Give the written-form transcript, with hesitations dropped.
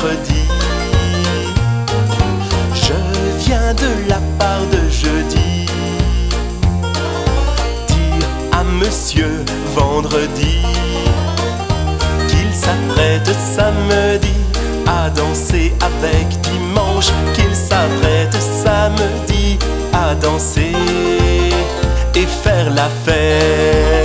vendredi. Je viens de la part de jeudi dire à monsieur vendredi qu'il s'apprête samedi à danser avec dimanche, qu'il s'apprête samedi à danser et faire la fête.